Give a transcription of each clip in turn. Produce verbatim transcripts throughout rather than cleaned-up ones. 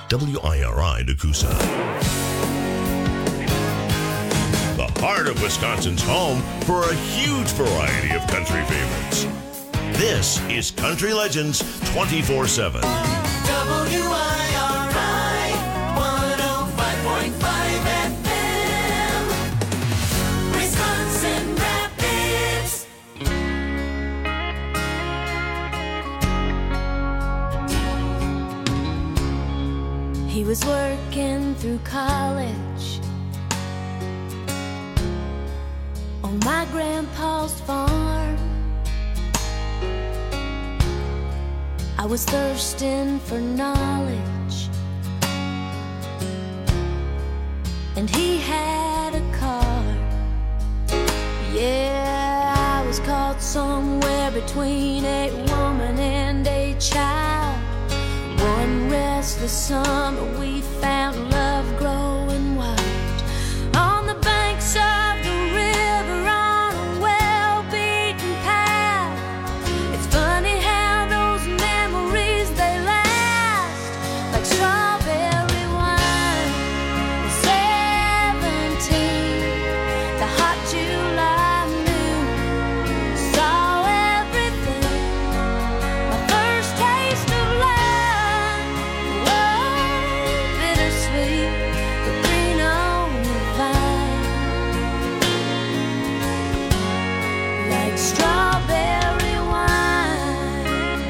W I R I Nakusa. The heart of Wisconsin's home for a huge variety of country favorites. This is Country Legends twenty-four seven. W I R I one oh five point five F M, Wisconsin Rapids. He was working through college on my grandpa's farm. I was thirsting for knowledge, and he had a car. Yeah, I was caught somewhere between a woman and a child. One restless summer we found love growing wild on the banks of the river on a well-beaten path. It's funny how those memories, they last like strawberry wine. Seventeen, the hot July noon, saw everything. My first taste of love, whoa, bittersweet, but green on the vine, like strawberry wine.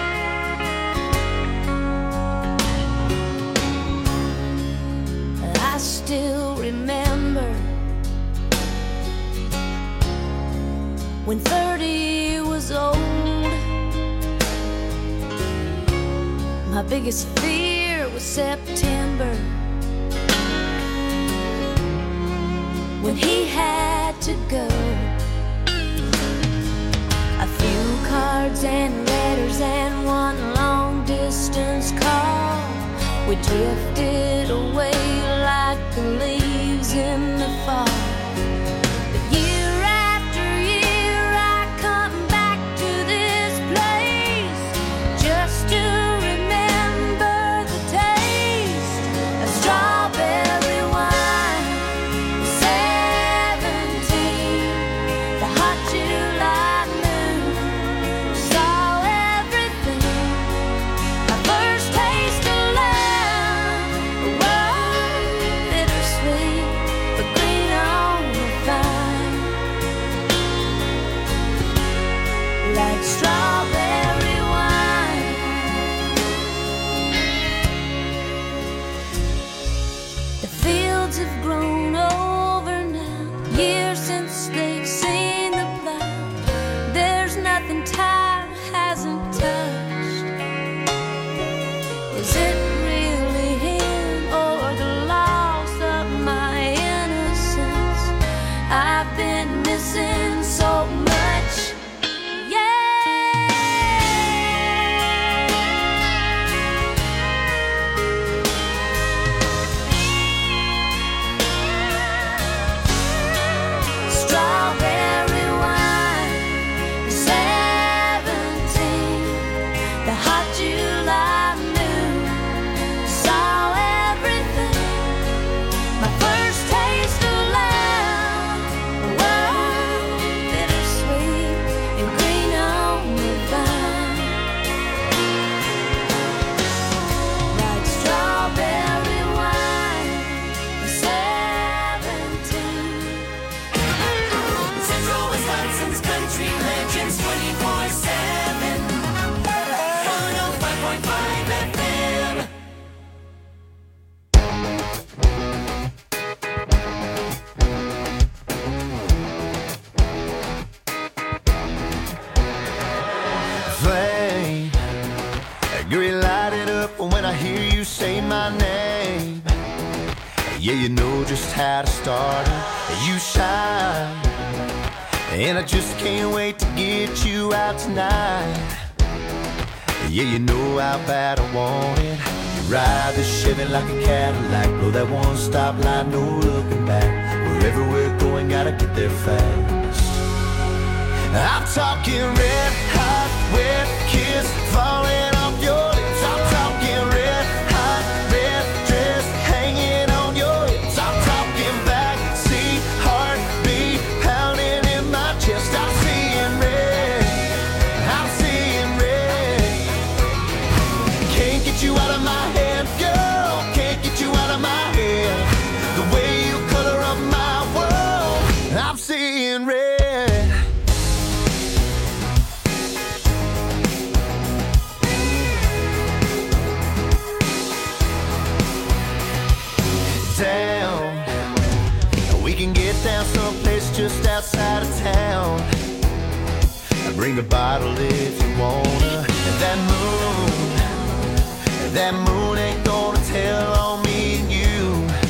I still remember when thirty was old. My biggest fear was September, when he had to go. A few cards and letters and one long distance call. We drifted away like the leaves in the fall. But year after year I come back to this place just to remember the taste of strawberry wine. Seventeen, the hot July moon, saw everything. My first taste of love, whoa, bittersweet, but green on the vine, like strawberry wine. The fields have grown over now, years since they've seen the plow. There's nothing time hasn't touched. Is it really him or the loss of my innocence? I've been missing so much. Strawberry wine, seventeen, the hot July noon, saw everything. My first taste of love, whoa, bittersweet and green on the vine, like strawberry wine, seventeen. Central Wisconsin's Country Legends twenty-four seven, one oh five point five F M. Flame, girl, you light it up when I hear you say my name. Yeah, you know just how to start it. You shine, and I just can't wait to get you out tonight. Yeah, you know how bad I want it. You ride the Chevy like a Cadillac, blow that one stop light, no looking back. Wherever we're going, gotta get there fast. I'm talking red hot, wet kiss falling off your lips. I'm talking red hot, red Bring a bottle if you wanna. And that moon, that moon ain't gonna tell on me and you.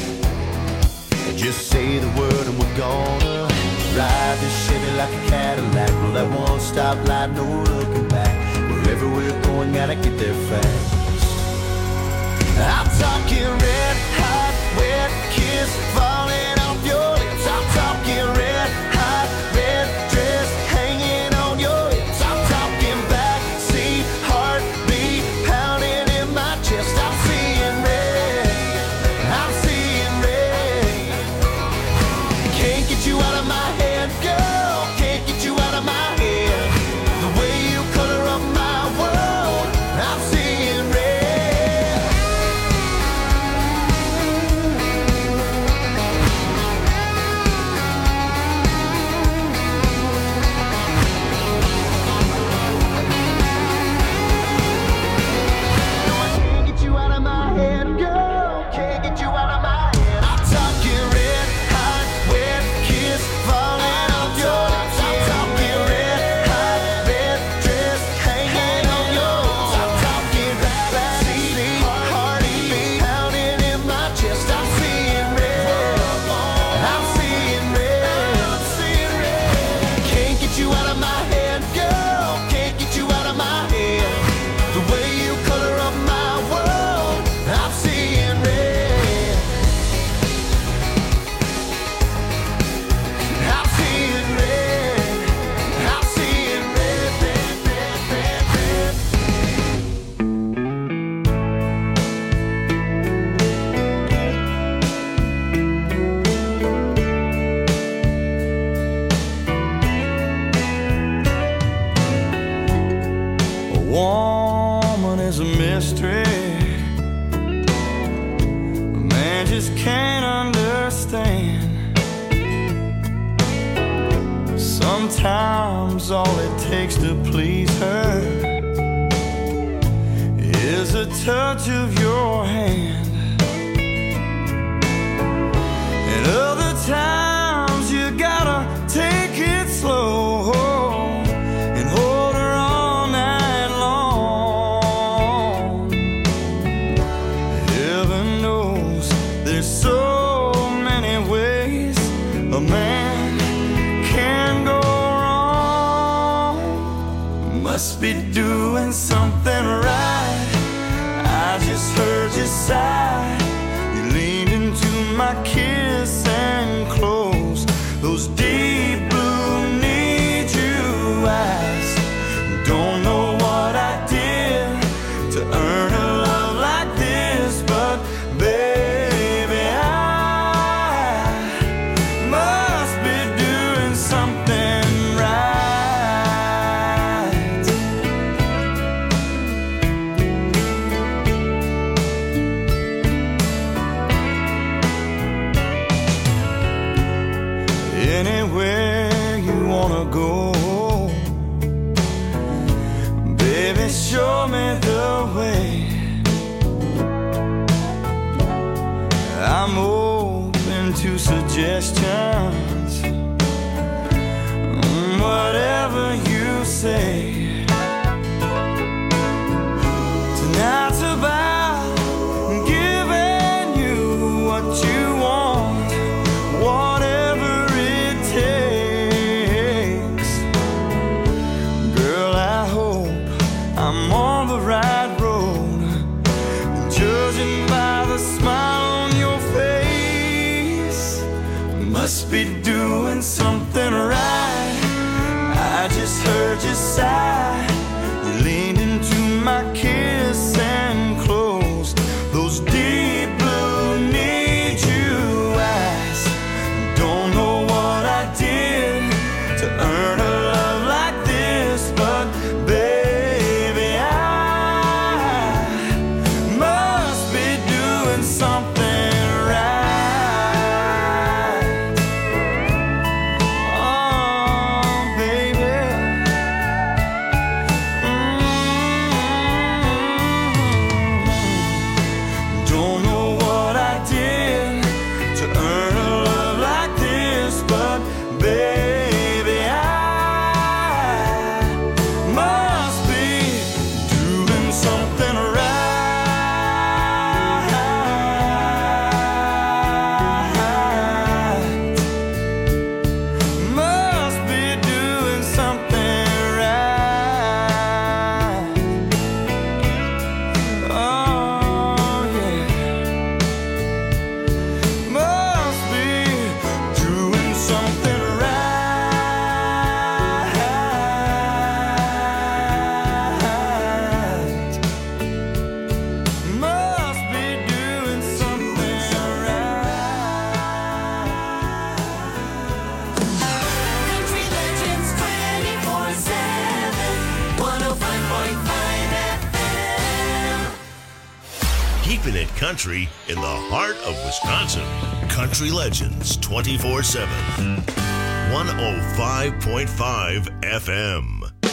Just say the word and we're gonna ride this Chevy like a Cadillac. Roll that one stop light, no looking back. Wherever we're going, gotta get there fast. I'm talking red hot, wet kiss falling off your lips. I'm talking red hot, red dress hanging on your hips. I'm talking backseat heartbeat pounding in my chest. I'm seeing red, I'm seeing red. Can't get you out of my head, girl. Can't get you out of my head. The way you color up my world, I'm seeing red. Woman is a mystery. A man just can't understand. Sometimes all it takes to please her is a touch of your hand. And other times you gotta take it slow and hold her all night long. Heaven knows there's so many ways a man can go wrong. Must be doing something right. I just heard you sigh. You leaned into my kiss and closed those deep blue need you eyes. Don't know what I did to earn a love like this, but baby, I must be doing something right. Anywhere you wanna go, baby, show me the way. I'm open to suggestions, whatever you say. Tonight's about giving you what you want, whatever it takes. Girl, I hope I'm on the right road, judging by the smile on your face. Must be doing something right. I just heard you sigh. You leaned into my kiss and closed those deep blue need you eyes. Don't know what I did to earn a love like this, but baby, I must be doing something right. Oh, baby, keeping it country in the heart of Wisconsin. Country Legends twenty-four seven. one oh five point five F M.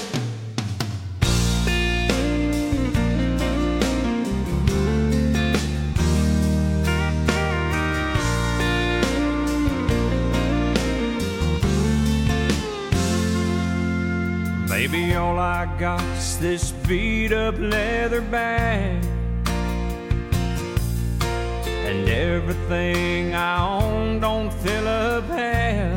Baby, all I got is this beat-up leather bag, and everything I own don't fill up half.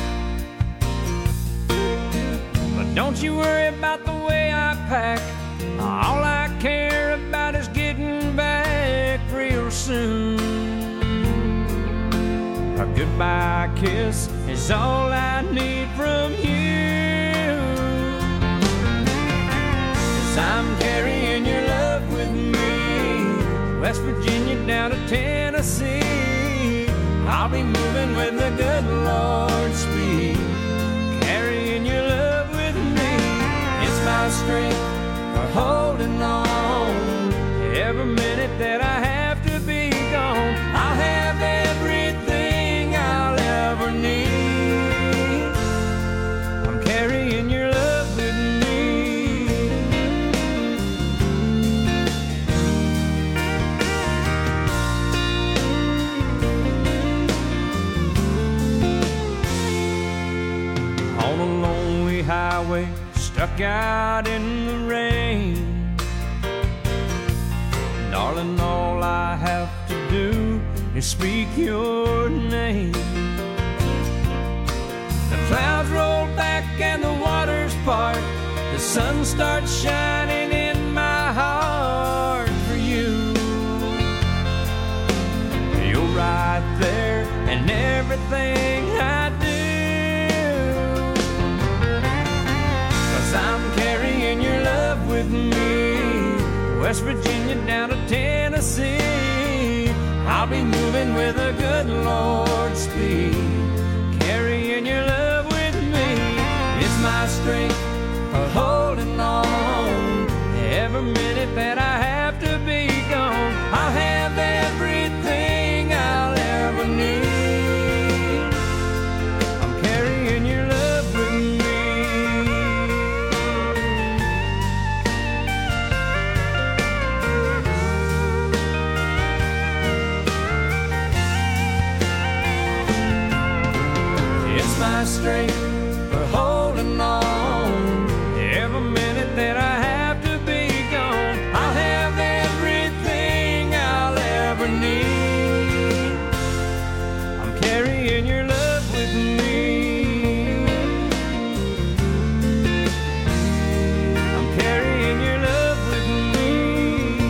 But don't you worry about the way I pack. All I care about is getting back real soon. A goodbye kiss is all I need from you. I'm carrying your love with me, West Virginia down to Tennessee. I'll be moving with the good Lord's speed, carrying your love with me. It's my strength for holding on. Every minute that I have to be gone, I'll have everything I'll ever need. I'm carrying your love with me. Highway, stuck out in the rain. Darling, all I have to do is speak your name. The clouds roll back and the waters part. The sun starts shining in my heart for you. You're right there and everything I do. I'm carrying your love with me, West Virginia down to Tennessee. I'll be moving with a good Lord's speed, carrying your love with me. It's my strength for holding on. Every minute that I have to be gone, I'll have everything I'll ever need. I'm carrying your love with me. My strength for holding on. Every minute that I have to be gone, I'll have everything I'll ever need. I'm carrying your love with me. I'm carrying your love with me.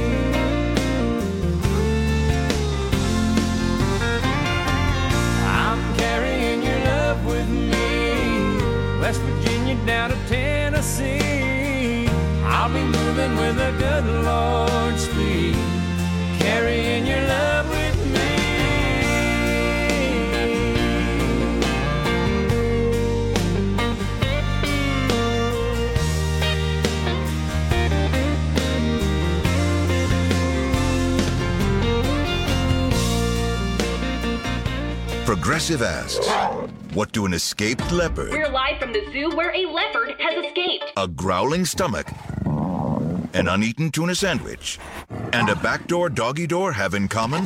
I'm carrying your love with me, West Virginia down to Tennessee. I'll be moving with a good Lord's speed, carrying your love with me. Progressive asks, what do an escaped leopard, We're live from the zoo where a leopard has escaped. a growling stomach, an uneaten tuna sandwich, and a backdoor doggy door have in common?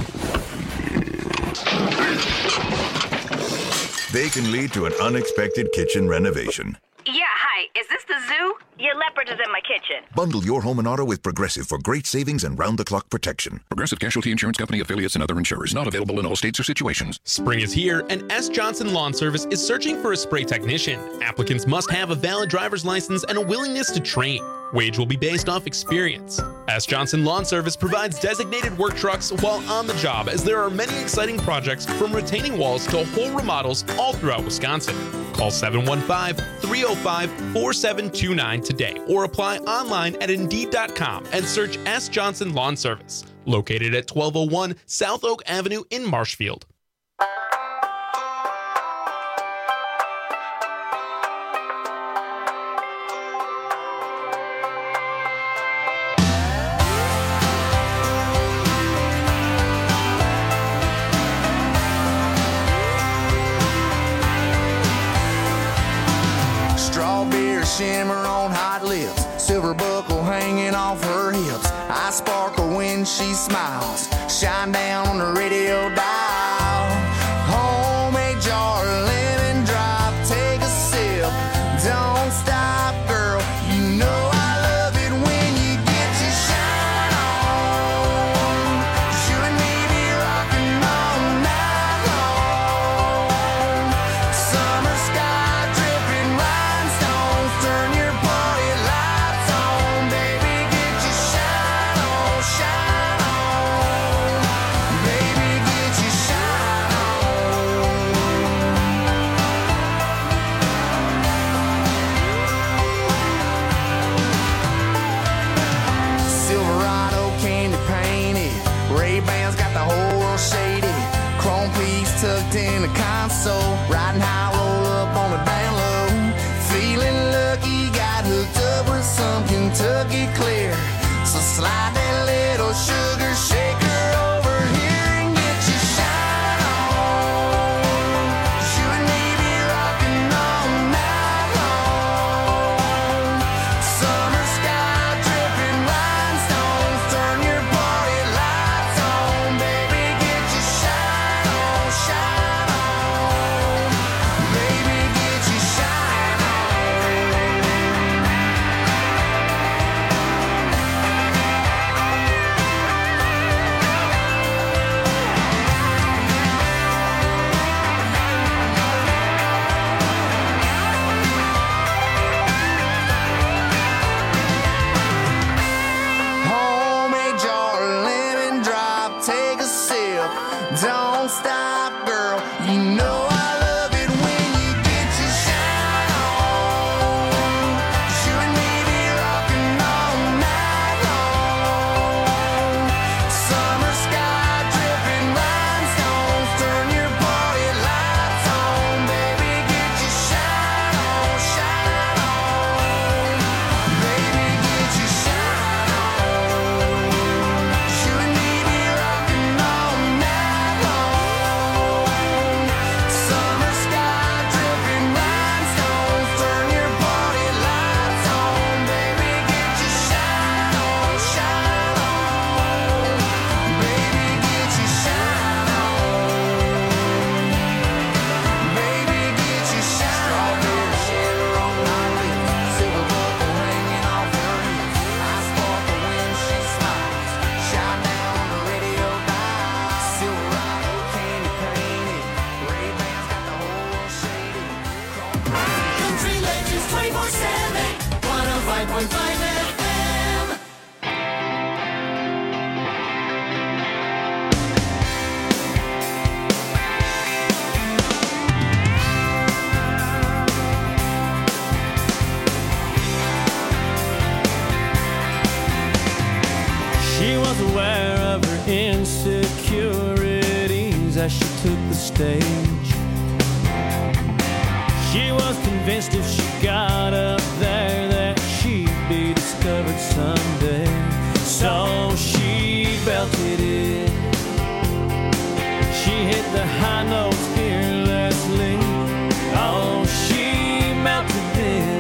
They can lead to an unexpected kitchen renovation. Yeah, hi. Is this the zoo? Your leopard is in my kitchen. Bundle your home and auto with Progressive for great savings and round-the-clock protection. Progressive Casualty Insurance Company affiliates and other insurers. Not available in all states or situations. Spring is here, and S. Johnson Lawn Service is searching for a spray technician. Applicants must have a valid driver's license and a willingness to train. Wage will be based off experience. S. Johnson Lawn Service provides designated work trucks while on the job, as there are many exciting projects from retaining walls to whole remodels all throughout Wisconsin. Call seven one five, three oh five, four seven two nine today or apply online at Indeed dot com and search S. Johnson Lawn Service, located at twelve oh one South Oak Avenue in Marshfield. shimmer on hot lips, silver buckle hanging off her hips. I sparkle when she smiles, shine down on the radio dial. Homemade jar, lemon drop, take a sip. Don't stop, girl, you know I love it when you get your shine on. 'Cause you and me be rocking all night long. Summer sky dripping rhinestones, turn your party lights on. Baby, get your shine on, shine on. Baby, get your shine on. Silverado candy painted, Ray-Bans got the whole world shaded. Chrome piece tucked in the console, riding high, roll up on the down low. Feeling lucky, got hooked up with some Kentucky Clear. So slide that little sugar shaker over here and get your shine on. 'Cause you and me be rocking all night long. Summer sky dripping rhinestones, turn your party lights on. Baby, get your shine on, shine on. Baby, get your shine on. Homemade jar, lemon drop, take a sip. Don't stop, girl, you know I love it when you get your shine on. 'Cause you and me be rocking all night long. Summer sky dripping rhinestones, turn your party lights on. Baby, get your shine on, shine on. Baby, get your shine on. 'Cause you and me be rocking all night long. Summer sky dripping rhinestones, turn your party lights on. Baby, get your shine on, shine on. Baby, get your shine on. Baby, get your shine on. Strawberry shimmer on my lips, silver buckle hanging off her hips. I sparkle when she smiles, shine down on the radio dial. Silverado candy painted, Ray-Bans got the whole world shaded. Country Legends twenty-four seven, one oh five point five F M. She was aware of her insecurities as she took the stage. She was convinced if she got up there that she'd be discovered someday. So she belted it. She hit the high notes fearlessly. Oh, she melted them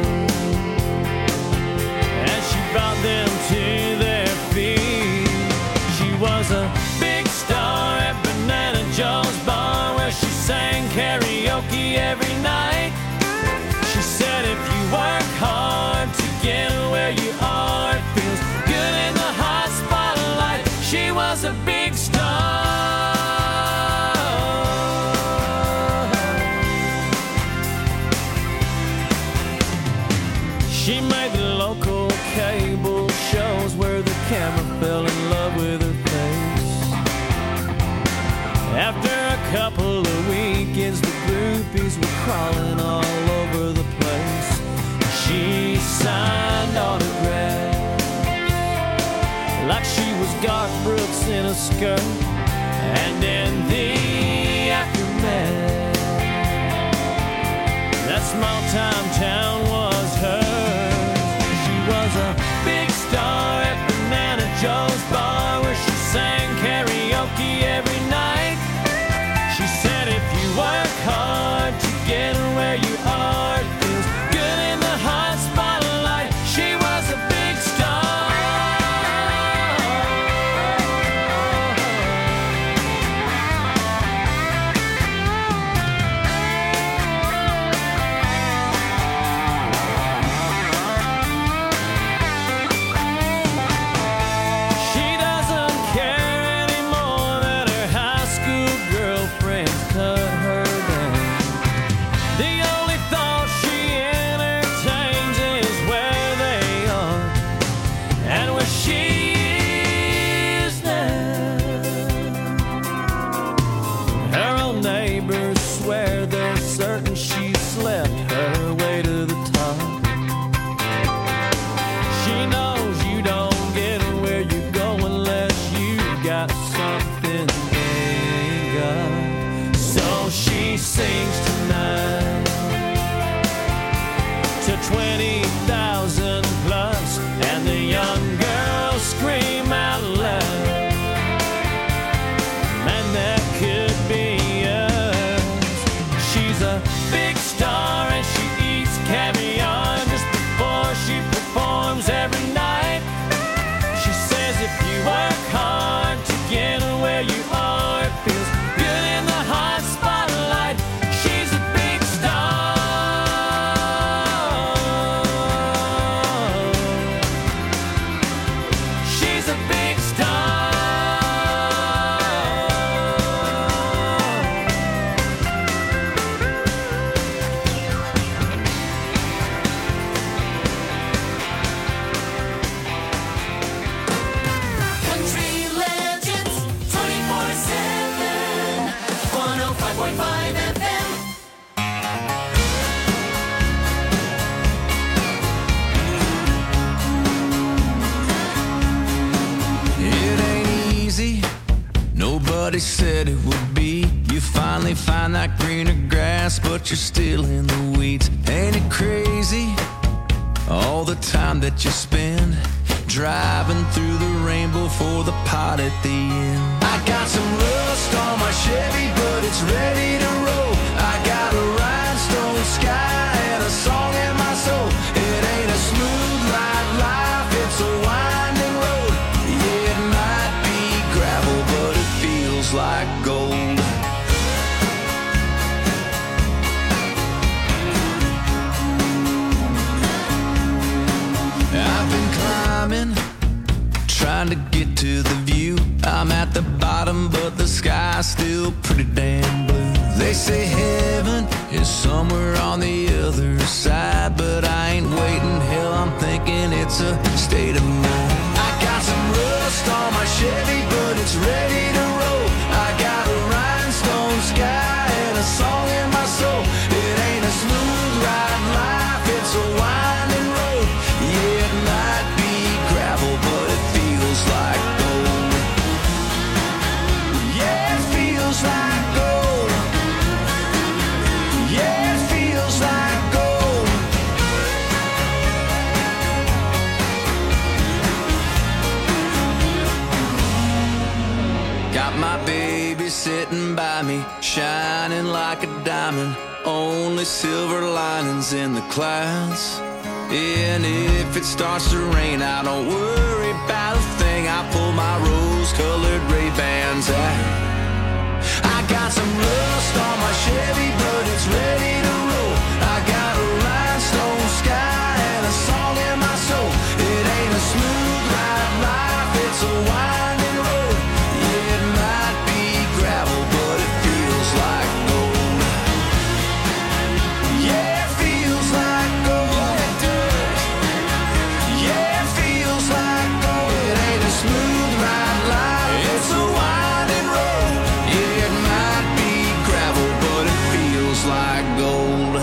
as she brought them to their feet. She was a big star at Banana Joe's bar where she sang karaoke every night. She said if you work hard to get where you are, it feels good in the hot spotlight. She was a big star. She made the local cable shows where the camera fell in love with her face. After a couple of weekends, the groupies were crawling all over the place. She signed autographs like she was Garth Brooks in a skirt. And in the aftermath, that small time town was hers. She was a big star at Banana Joe's bar where she sang karaoke every night. She said if you work hard to get where you are, it feels good in the hot spot. everybody said it would be. You finally find that greener grass, but you're still in the weeds. Ain't it crazy, all the time that you spend driving through the rainbow for the pot at the end? I got some rust on my Chevy, but it's ready to roll. I got a rhinestone sky and a song in my soul. It ain't a smooth ride life, it's a winding road. Yeah, it might be gravel, but it feels like gold. I've been climbing, trying to get to the view. I'm at the bottom, but the sky's still pretty damn blue. They say heaven is somewhere on the other side, but I ain't waiting. Hell, I'm thinking it's a state of mind. I got some rust on my Chevy, but it's ready to roll. I got a rhinestone sky and a song in my soul. It ain't a smooth ride life, it's a winding road. Yeah, it might be gravel, but it feels like gold. Yeah, it feels like gold. Yeah, it feels like gold. Got my baby sitting by me, shining like a diamond. Only silver linings in the clouds. And if it starts to rain, I don't worry about a thing. I pull my rose-colored Ray-Bans out. I got some rust on my Chevy, but it's ready to roll. I got a rhinestone sky and a song in my soul. It ain't a smooth ride life, it's a winding road. Yeah, it might be gravel, but it feels like gold. Yeah, it feels like gold. Yeah, it feels like gold. It ain't a smooth ride life, it's a winding road. Yeah, it might be gravel, but it feels like gold.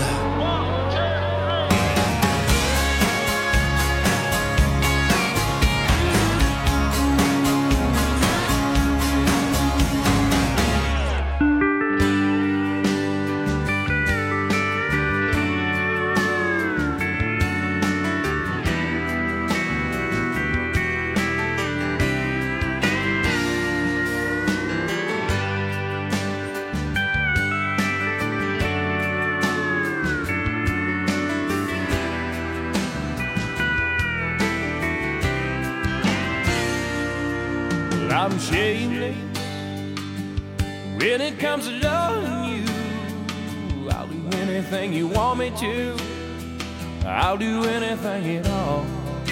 I'm shameless when it comes to loving you. I'll do anything you want me to. I'll do anything at all.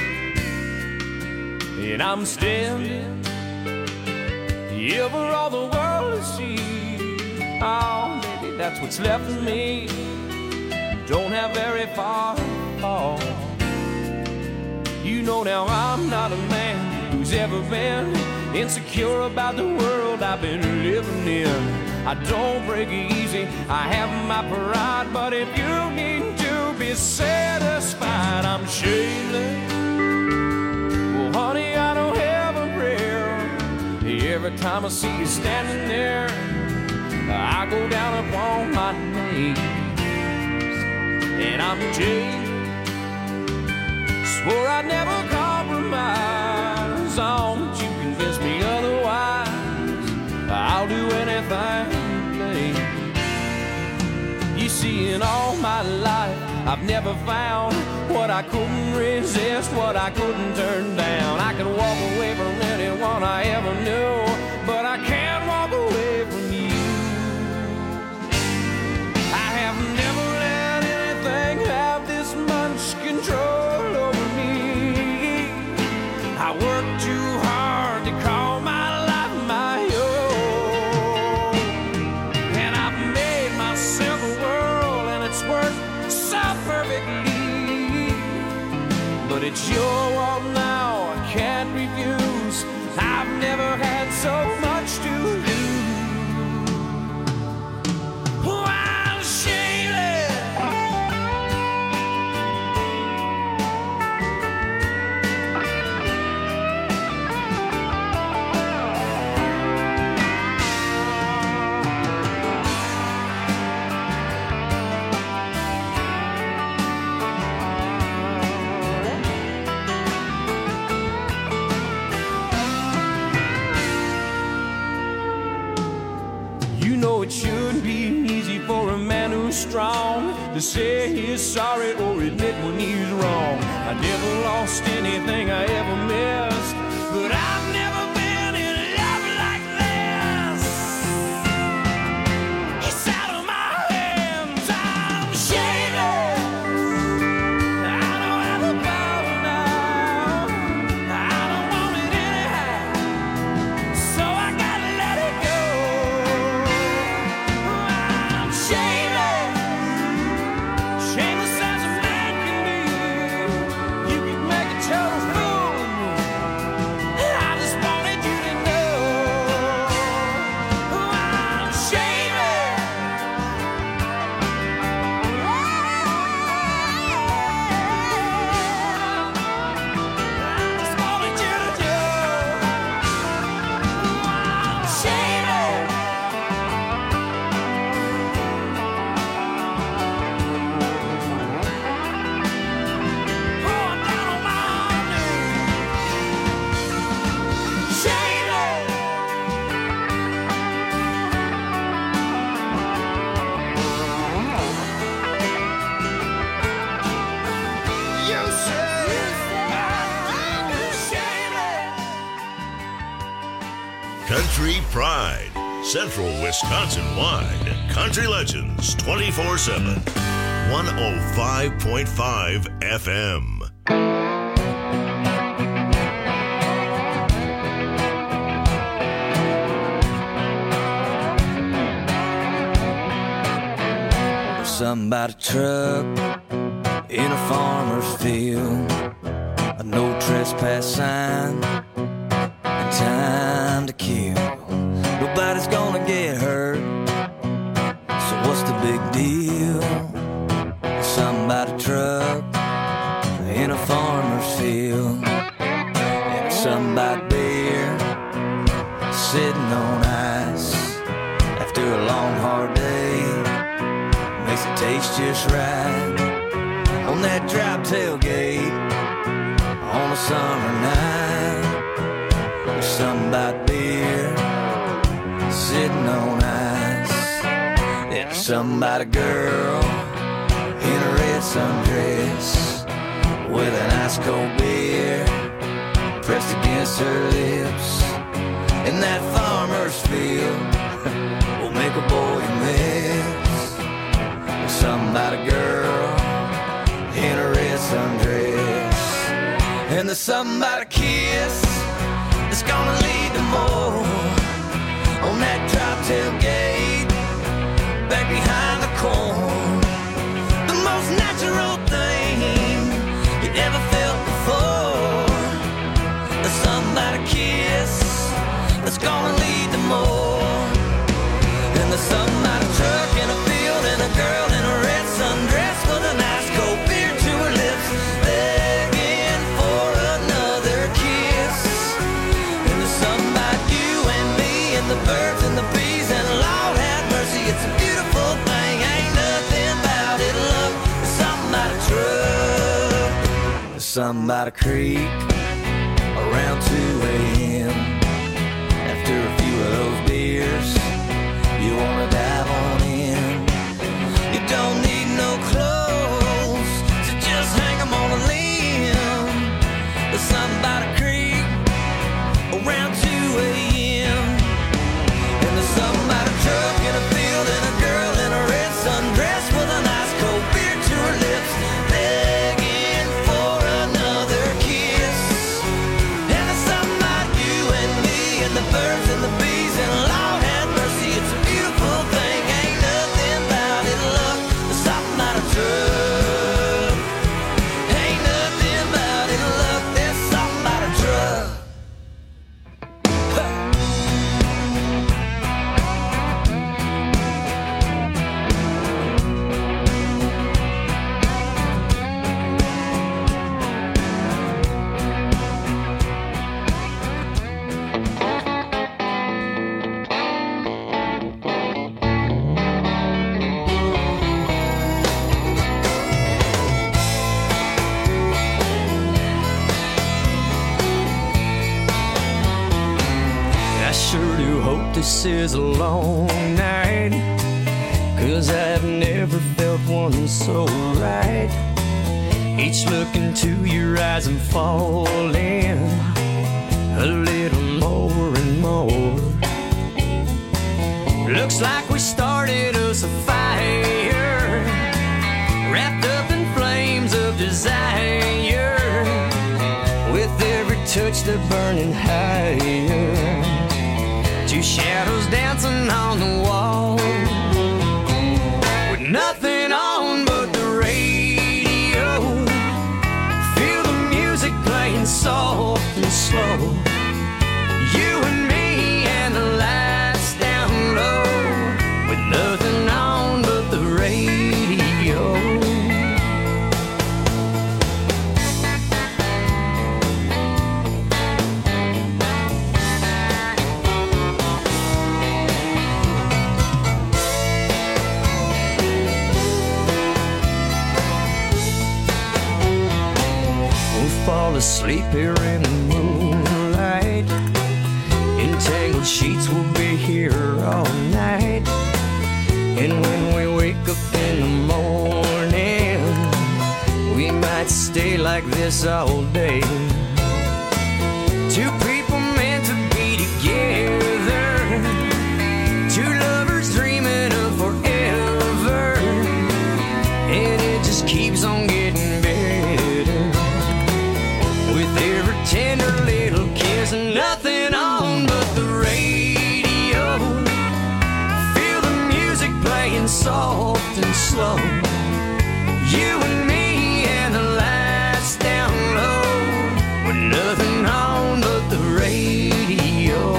And I'm standing here for all the world to see. Oh, baby, that's what's left of me. Don't have very far to fall. You know now I'm not a man who's ever been insecure about the world I've been living in. I don't break easy, I have my pride, but if you need to be satisfied, I'm shameless. Well, honey, I don't have a prayer. Every time I see you standing there, I go down upon my knees. And I'm jaded, swore I'd never compromise on, but you convince me otherwise. I'll do anything, babe. You see, in all my life, I've never found what I couldn't resist, what I couldn't turn down. I could walk away from anyone I ever knew, but I can't walk away from you. I have never let anything have this much control over me. I work too hard to call my life my own, and I've made myself a world, and it's worked so perfectly. But it's your world now, I can't refuse. I've never had so much to lose. Oh, I'm shameless. say he's sorry or admit when he's wrong. I never lost anything I ever missed, but I've never been in love like this. It's out of my hands, I'm shaded. I don't have the power now. I don't want it anyhow, so I gotta let it go. I'm shaded, shameless as a man can be. You can make a total fool of me. I just wanted you to know I'm shaded. Just wanted you to know I'm shaded. Oh, I'm down on my knees. Shaded. You say I'm shaded. Country Pride, Central Wisconsin wide. Country Legends twenty-four seven. one oh five point five F M. Something about a truck in a farmer's field, a no trespass sign, and time to kill. Nobody's gonna get hurt, so what's the big deal? Something about a truck in a farmer's field, and something about beer sitting on ice after a long hard day. Makes it taste just right on that drop tailgate on a summer night. There's something about beer sitting on ice, and there's something about a girl in a red sundress with an ice cold beer pressed against her lips. In that farmer's field will make a boy miss. Something about a girl in a red sundress, and there's something about a kiss that's gonna lead to more on that drop tailgate back behind the corn. The most natural thing you ever felt before. There's something about a kiss that's gonna lead to more, and there's something about a truck in a field and a girl in a red sundress with an ice cold beer to her lips, begging for another kiss. And there's something about you and me and the birds and the bees, and Lord have mercy, it's a beautiful thing. Ain't nothing about it, look. There's something about a truck, there's something about a creek around two a.m. After a few of those beers, you wanna dive on in. You don't need no clothes, so just hang 'em on a limb. There's something about a creek around two a.m. And there's something about a truck in a field and a girl in a red sundress with an ice cold beer to her lips, begging for another kiss. And there's something about you and me and the birds and the bees, and Lord have mercy, it's a beautiful thing. Ain't nothing about it, look. There's something about a truck. Ain't nothing about it, look. There's something about a truck. I sure do hope this is a long night, 'cause I've never felt one so right. Each look into your eyes I'm falling a little more and more. Looks like we started us a fire, wrapped up in flames of desire. With every touch they're burning higher. Two shadows dancing on the wall, with nothing on but the radio. Feel the music playing soft and slow. You and me and the lights down low, with nothing on but the radio. Fall asleep here in the moonlight. Entangled sheets will be here all night. And when we wake up in the morning, we might stay like this all day. Two people meant to be together, two lovers dreaming of forever, and it just keeps on getting better. With every tender little kiss, nothing on but the radio. Feel the music playing soft and slow. You and me and the lights down low, with nothing on but the radio.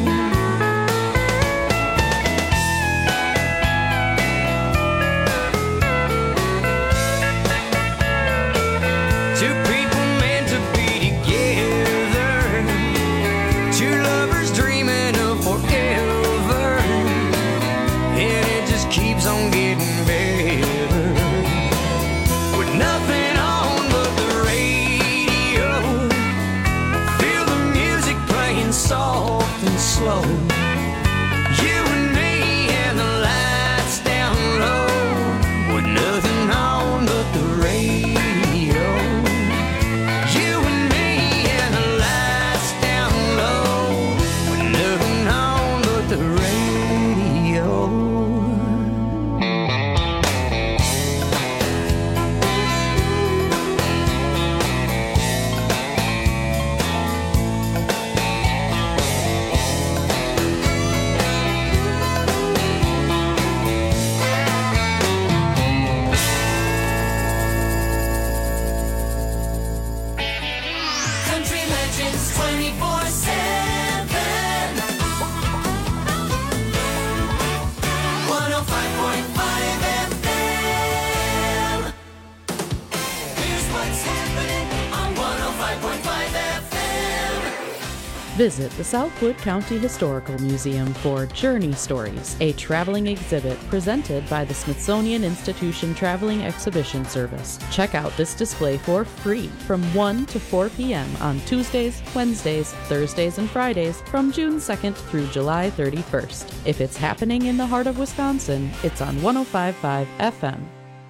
Two people meant to be together, two lovers dreaming of forever, and it just keeps on getting better. With nothing on but the radio, feel the music playing soft and slow. You and me and the lights down low, with nothing on but the radio. You and me and the lights down low, with nothing on but the radio. Country Legends twenty-four seven. one oh five point five F M. Here's what's happening on one oh five point five F M. Visit the Southwood County Historical Museum for Journey Stories, a traveling exhibit presented by the Smithsonian Institution Traveling Exhibition Service. Check out this display for free from one to four p.m. on Tuesdays, Wednesdays, Thursdays, and Fridays from June second through July thirty-first. If it's happening in the heart of Wisconsin, it's on one oh five point five F M.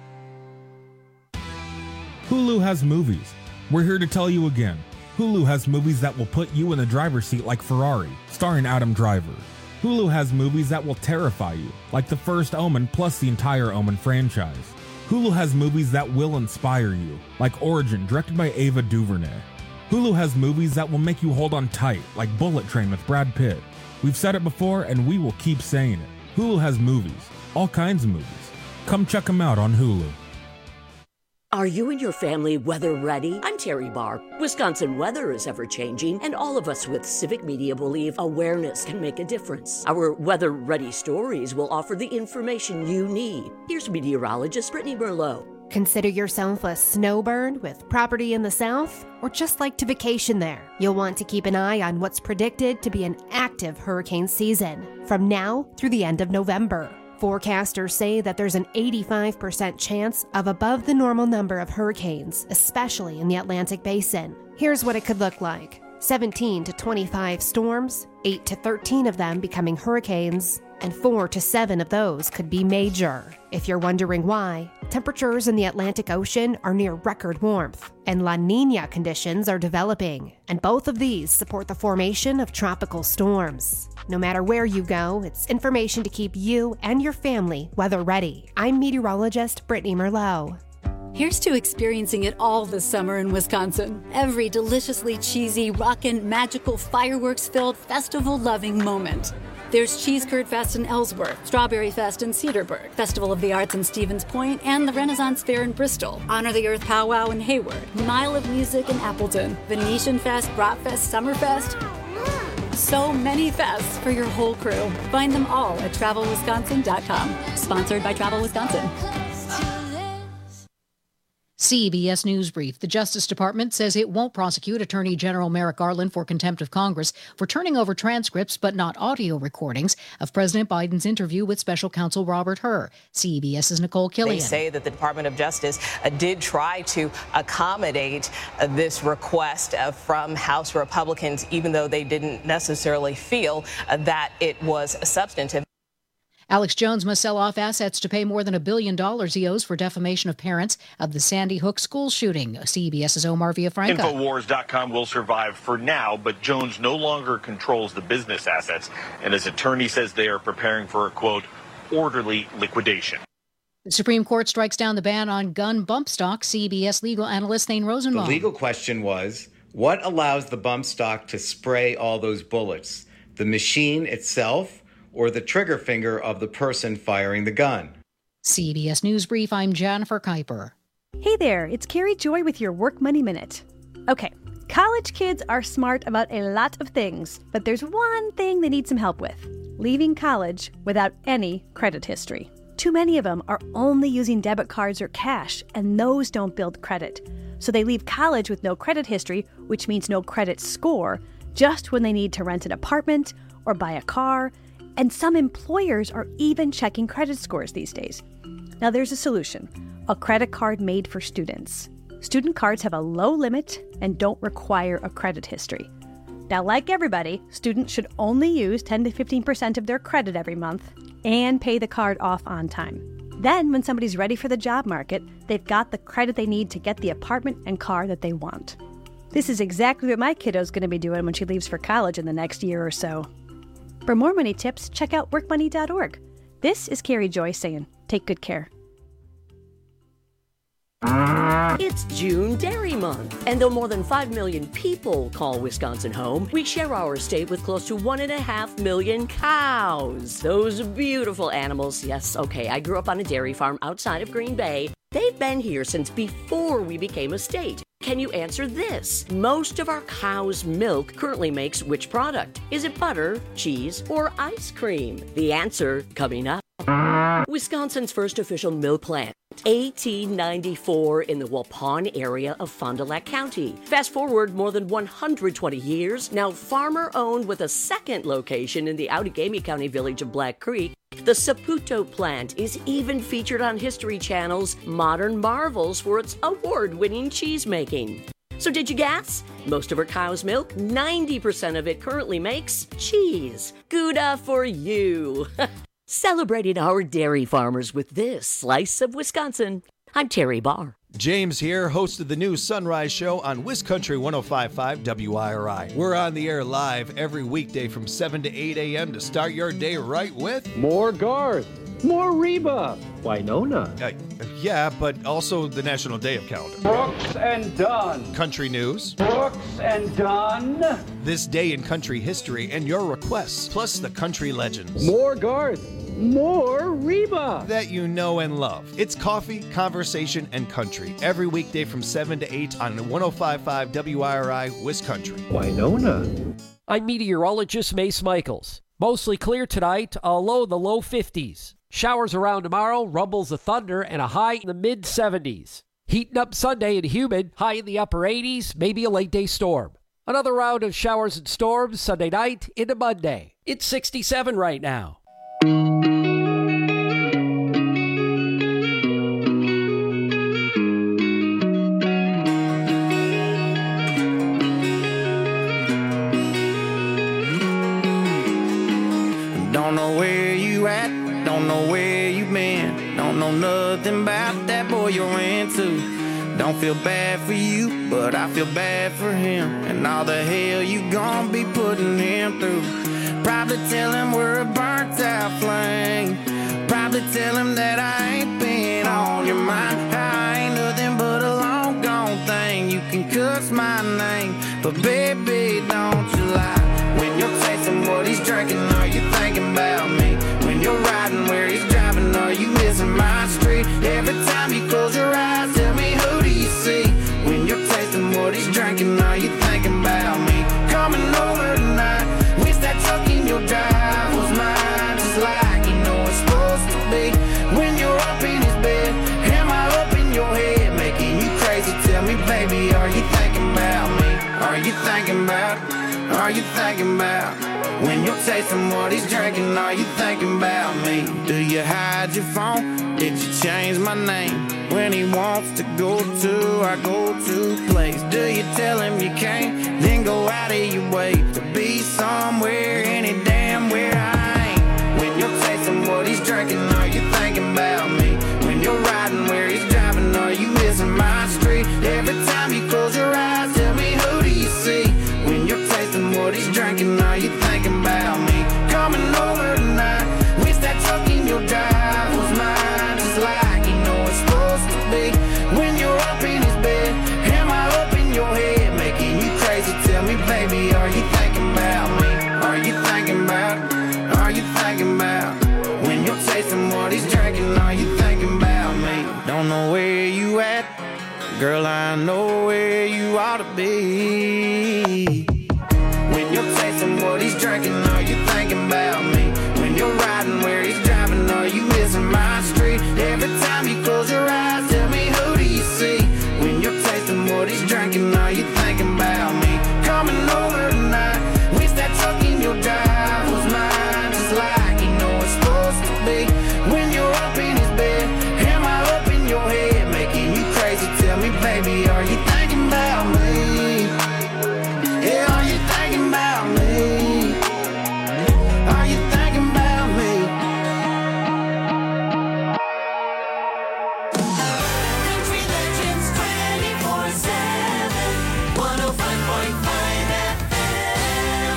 Hulu has movies. We're here to tell you again. Hulu has movies that will put you in the driver's seat like Ferrari, starring Adam Driver. Hulu has movies that will terrify you, like The First Omen plus the entire Omen franchise. Hulu has movies that will inspire you, like Origin, directed by Ava DuVernay. Hulu has movies that will make you hold on tight, like Bullet Train with Brad Pitt. We've said it before and we will keep saying it. Hulu has movies, all kinds of movies. Come check them out on Hulu. Are you and your family weather ready? I'm Terry Barr. Wisconsin weather is ever changing, and all of us with Civic Media believe awareness can make a difference. Our weather ready stories will offer the information you need. Here's meteorologist Brittany Merlot. Consider yourself a snowbird with property in the south, or just like to vacation there. You'll want to keep an eye on what's predicted to be an active hurricane season from now through the end of November. Forecasters say that there's an eighty-five percent chance of above the normal number of hurricanes, especially in the Atlantic Basin. Here's what it could look like. seventeen to twenty-five storms, eight to thirteen of them becoming hurricanes, and four to seven of those could be major. If you're wondering why, temperatures in the Atlantic Ocean are near record warmth, and La Niña conditions are developing, and both of these support the formation of tropical storms. No matter where you go, it's information to keep you and your family weather ready. I'm meteorologist Brittany Merlot. Here's to experiencing it all this summer in Wisconsin. Every deliciously cheesy, rockin', magical, fireworks-filled, festival-loving moment. There's Cheese Curd Fest in Ellsworth, Strawberry Fest in Cedarburg, Festival of the Arts in Stevens Point, and the Renaissance Fair in Bristol, Honor the Earth Powwow in Hayward, Mile of Music in Appleton, Venetian Fest, Bratfest, Summerfest. So many fests for your whole crew. Find them all at travel wisconsin dot com. Sponsored by Travel Wisconsin. C B S News Brief. The Justice Department says it won't prosecute Attorney General Merrick Garland for contempt of Congress for turning over transcripts but not audio recordings of President Biden's interview with Special Counsel Robert Hur. CBS's Nicole Killian. They say that the Department of Justice uh, did try to accommodate uh, this request uh, from House Republicans, even though they didn't necessarily feel uh, that it was substantive. Alex Jones must sell off assets to pay more than a billion dollars he owes for defamation of parents of the Sandy Hook school shooting. CBS's Omar Villafranca. Infowars dot com will survive for now, but Jones no longer controls the business assets, and his attorney says they are preparing for a, quote, orderly liquidation. The Supreme Court strikes down the ban on gun bump stock. C B S legal analyst Thane Rosenbaum. The legal question was, what allows the bump stock to spray all those bullets? The machine itself, or the trigger finger of the person firing the gun? C B S News Brief, I'm Jennifer Kuiper. Hey there, it's Carrie Joy with your Work Money Minute. Okay, college kids are smart about a lot of things, but there's one thing they need some help with: leaving college without any credit history. Too many of them are only using debit cards or cash, and those don't build credit. So they leave college with no credit history, which means no credit score, just when they need to rent an apartment or buy a car. And some employers are even checking credit scores these days. Now there's a solution: a credit card made for students. Student cards have a low limit and don't require a credit history. Now, like everybody, students should only use ten to fifteen percent of their credit every month and pay the card off on time. Then, when somebody's ready for the job market, they've got the credit they need to get the apartment and car that they want. This is exactly what my kiddo's going to be doing when she leaves for college in the next year or so. For more money tips, check out work money dot org. This is Carrie Joy saying, take good care. It's June Dairy Month, and though more than five million people call Wisconsin home, we share our state with close to one and a half million cows. Those beautiful animals. Yes, okay, I grew up on a dairy farm outside of Green Bay. They've been here since before we became a state. Can you answer this? Most of our cow's milk currently makes which product? Is it butter, cheese, or ice cream? The answer coming up. Wisconsin's first official milk plant, eighteen ninety-four, in the Waupun area of Fond du Lac County. Fast forward more than one hundred twenty years, now farmer-owned with a second location in the Outagamie County village of Black Creek. The Saputo plant is even featured on History Channel's Modern Marvels for its award-winning cheese making. So did you guess? Most of our cow's milk, ninety percent of it currently makes cheese. Gouda for you. Celebrating our dairy farmers with this slice of Wisconsin. I'm Terry Barr. James here, host of the new Sunrise Show on WisCountry one oh five point five W I R I. We're on the air live every weekday from seven to eight a.m. to start your day right with more Garth, more Reba, Winona. Uh, yeah, but also the National Day of Calendar. Brooks and Dunn. Country news. Brooks and Dunn. This day in country history and your requests, plus the country legends. More Garth. More Reba that you know and love. It's coffee, conversation, and country every weekday from seven to eight on one oh five point five W I R I WisCountry. Winona. I'm meteorologist Mace Michaels. Mostly clear tonight, a low in the low fifties. Showers around tomorrow, rumbles of thunder, and a high in the mid seventies. Heating up Sunday and humid, high in the upper eighties, maybe a late day storm. Another round of showers and storms Sunday night into Monday. It's sixty-seven right now. Don't know where you something about that boy you're into. Don't feel bad for you, but I feel bad for him, and all the hell you gon' be putting him through. Probably tell him we're a burnt out flame. Probably tell him that I ain't been on your mind. I ain't nothing but a long gone thing. You can cuss my name, but baby, don't you lie. When you're tasting what he's drinking, are you thinking about me? When you're riding where he's driving, are you missing my street? Every time you close your eyes, tell me, who do you see? When you're tasting what he's drinking, are you thinking about me? Coming over tonight, wish that truck in your drive was mine, just like you know it's supposed to be. When you're up in his bed, am I up in your head, making you crazy? Tell me, baby, are you thinking about me? Are you thinking about, are you thinking about? When you're tasting what he's drinking, are you thinking about me? Do you hide your phone? Did you change my name? When he wants to go to our go-to place, do you tell him you can't, then go out of your way to be somewhere, any damn where I ain't? When you're tasting what he's drinking, are you thinking about me? When you're riding where he's driving, are you missing my street? Every time you close your eyes, tell me, who do you see? When you're tasting what he's drinking, are you thinking about me? Coming over tonight, wish that truck in your drive was mine, just like you know it's supposed to be. When you're up in his bed, am I up in your head, making you crazy? Tell me, baby, are you thinking about me? Are you thinking about, are you thinking about? When you're tasting what he's drinking, are you thinking about me? Don't know where you at, girl, I know where you ought to be. When you're tasting what he's drinking, are you thinking about me? When you're riding where he's driving, are you missing my street? Every time you close your eyes, tell me, who do you see? When you're tasting what he's drinking, are you thinking about me? Coming over tonight, wish that truck in your drive was mine, just like you know it's supposed to be. When you're up in his bed, am I up in your head, making you crazy? Tell me, baby, are you thinking about me? Yeah, are you thinking about me? Are you thinking about me? Country Legends twenty-four seven, one oh five point five F M.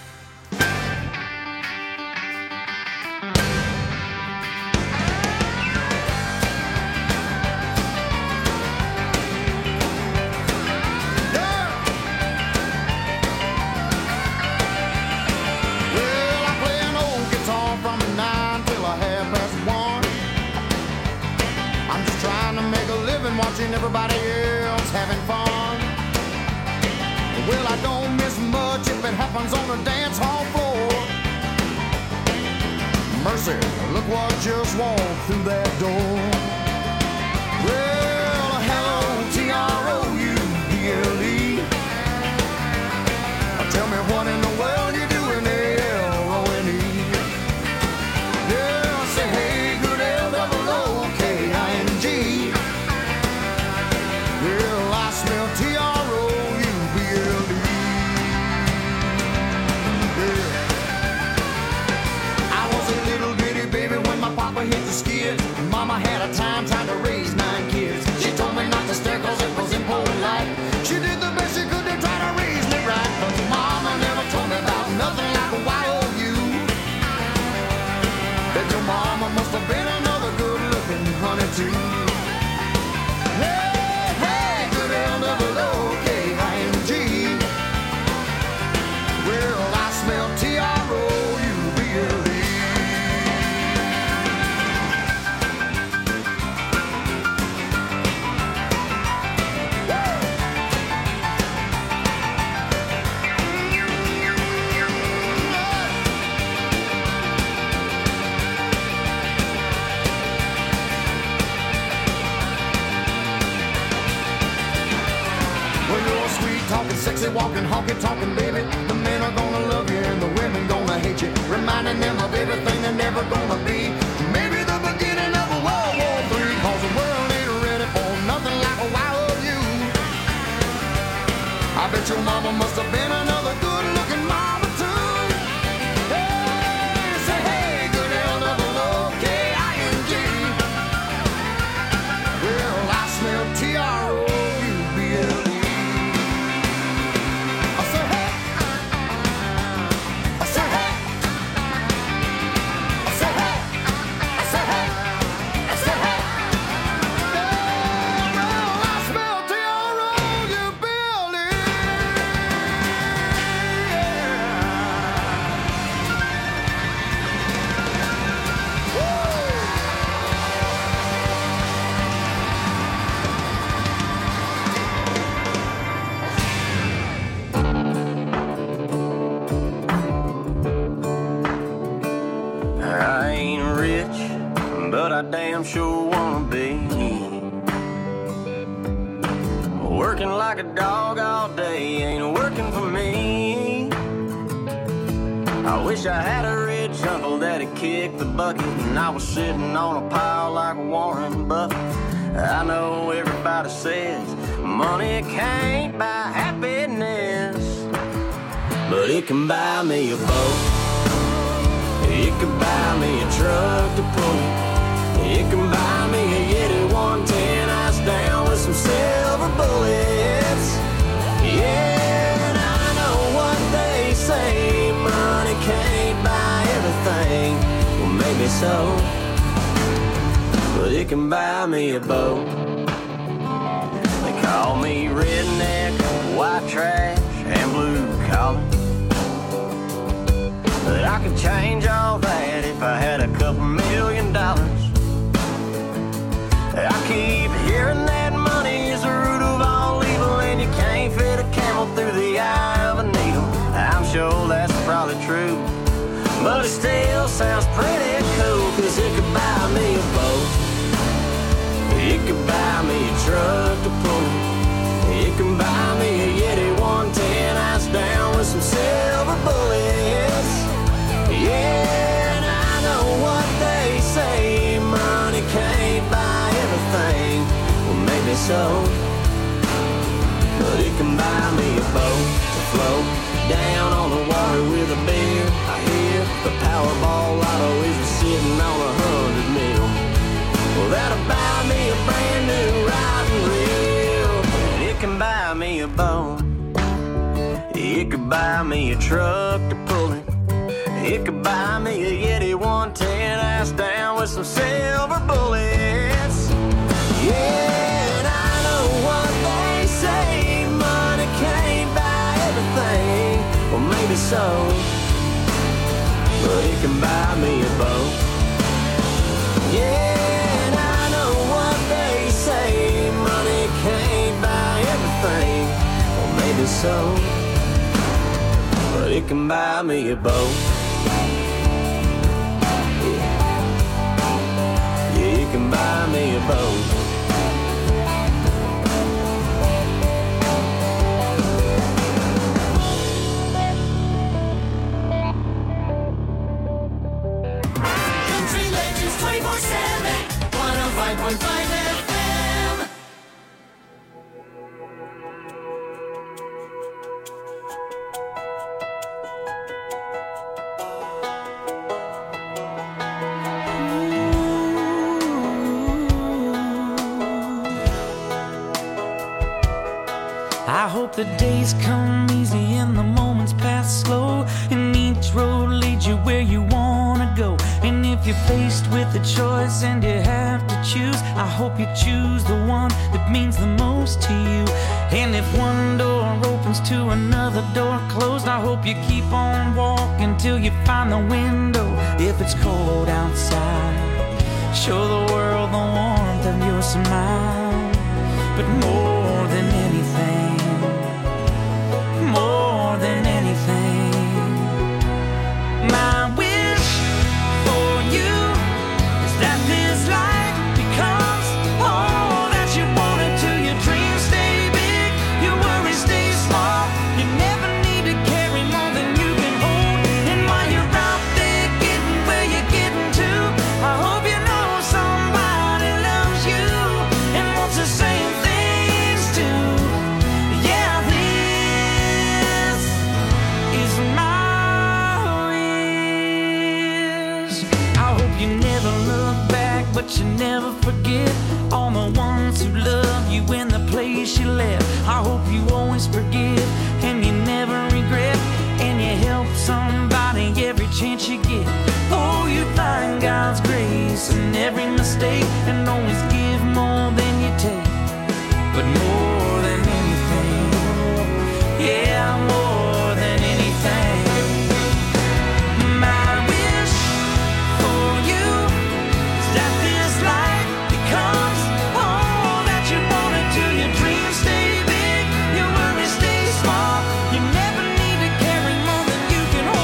Well, I play an old guitar from nine till a half past one. I'm just trying to make a living watching everybody else having fun. Well, I don't miss much if it happens on the dance hall floor. Mercy, look what just walked through that door. Well, hello, T R O U B L E. Tell me what in the world you doing there, L O N E. Yeah, say hey, good L double O K I N G. Well, I smell T R O U B L E. Yeah. I was a little bitty baby when my papa hit the skid. Mama had a time trying to raise nine kids. She told me not to stare cause it was impolite. She did the best she could to try to raise me right, but mama never told me about nothing like a Y O U. That your mama must have been another good looking honey too. Hey, hey, good L double O K I N G. Well, I smell T R O U B L E. Well, you're sweet talking, sexy walking, honky talking, baby. The men are gonna love you and the women gonna hate you, reminding them of everything they're never gonna be. Maybe the beginning of a World War Three, cause the world ain't ready for nothing like a Y O U. I bet your mama must have been another good looking mama too. Hey, say hey, good L double O K I N G. damn sure wanna be. Working like a dog all day ain't working for me. I wish I had a rich uncle that'd kick the bucket and I was sitting on a pile like Warren Buffett. I know everybody says money can't buy happiness, but it can buy me a boat. It can buy me a truck to pull it. It can buy me a Yeti one ten ice down with some silver bullets. Yeah, and I know what they say, money can't buy everything. Well, maybe so, but it can buy me a boat. They call me redneck, white trash, and blue collar, but I could change all that if I had a couple million dollars. I keep hearing that money is the root of all evil, and you can't fit a camel through the eye of a needle. I'm sure that's probably true, but it still sounds pretty cool, cause it could buy me a boat. It could buy me a truck to pull it. It can buy me a Yeti one ten ice down with some silver bullets. Yeah, and I know what they say, money can't buy everything. Well, maybe so, but it can buy me a boat to float down on the water with a beer. I hear the Powerball lotto is sitting on a hundred mil. Well, that'll buy me a brand new riding reel. And it can buy me a boat. It could buy me a truck to pull it. It could buy me a Yeti one ten ass down with some silver bullets. Yeah, and I know what they say, money can't buy everything. Well, maybe so, but it can buy me a boat. Yeah, and I know what they say, money can't buy everything. Well, maybe so, but it can buy me a boat. You can buy me a boat. Country Legends twenty-four seven, one oh five point five F M. I hope the days come easy and the moments pass slow, and each road leads you where you wanna go. And if you're faced with a choice and you have to choose, I hope you choose the one that means the most to you. And if one door opens to another door closed, I hope you keep on walking till you find the window. If it's cold outside, show the world the warmth of your smile. But more than anything, more than anything, my wish for you is that this life becomes all that you want it to. Your dreams stay big, your worries stay small. You never need to carry more than you can hold. And while you're out there getting where you're getting to, I hope you know somebody loves you and wants the same things too. Yeah, this is my wish. I hope you never look back, but you never forget all the ones who love you in the place you left. I hope you always forgive and you never regret, and you help somebody every chance you get. Oh, you find God's grace in every mistake and always give more than you take. But more than anything, yeah, more than anything, my wish for you is that this life becomes all that you want it to. Your dreams stay big, your worries stay small. You never need to carry more than you can hold.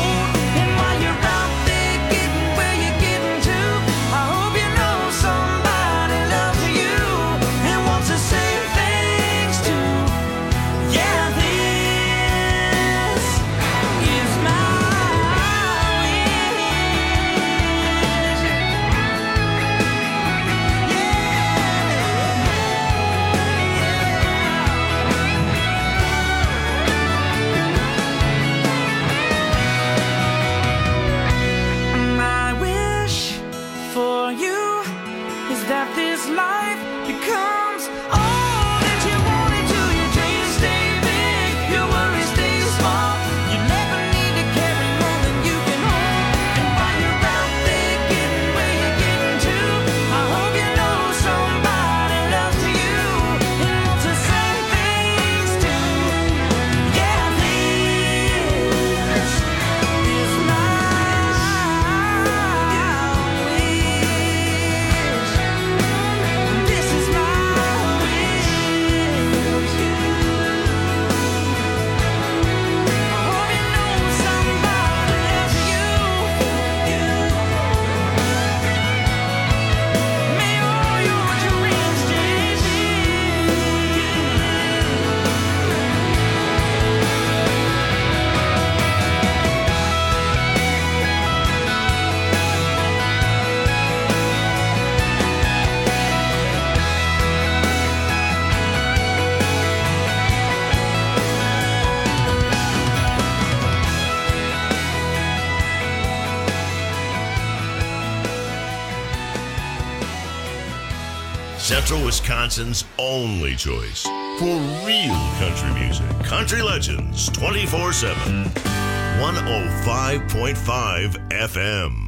Central Wisconsin's only choice for real country music. Country Legends twenty-four seven. one oh five point five F M.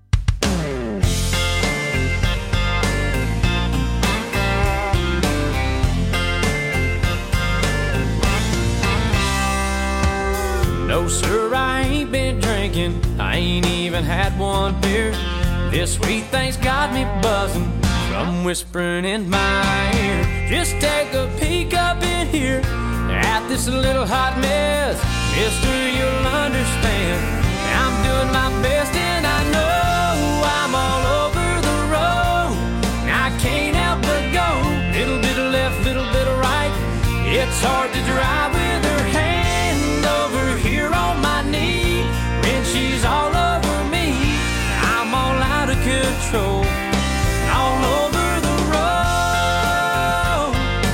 No, sir, I ain't been drinking. I ain't even had one beer. This sweet thing's got me buzzing from whispering in my ear. Just take a peek up in here at this little hot mess. Mister, you'll understand. I'm doing my best and I know I'm all over the road. I can't help but go. Little bit of left, little bit of right. It's hard to drive with her hand over here on my knee. When she's all over me, I'm all out of control. All over the road.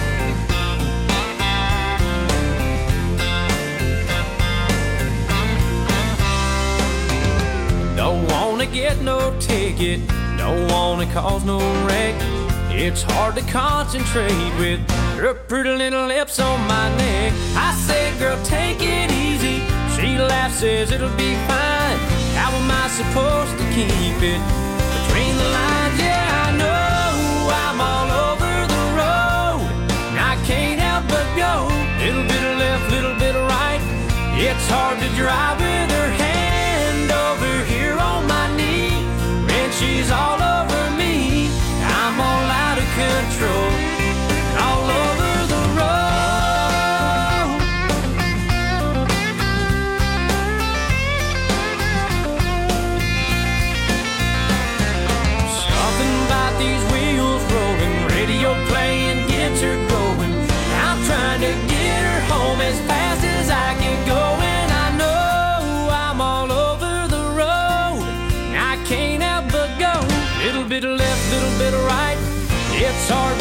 Don't wanna get no ticket, don't wanna cause no wreck. It's hard to concentrate with her pretty little lips on my neck. I say, girl, take it easy. She laughs, says it'll be fine. How am I supposed to keep it between the lines? Yeah, I know I'm all over the road. And I can't help but go. Little bit of left, little bit of right. It's hard to drive with her hand over here on my knee. When she's all over me, I'm all out of control. All over the road. Something about these wheels rolling, radio playing gets her going. I'm trying to get her home as fast as I can go. And I know I'm all over the road. I can't help but go. Little bit of left, little bit of right. It's hard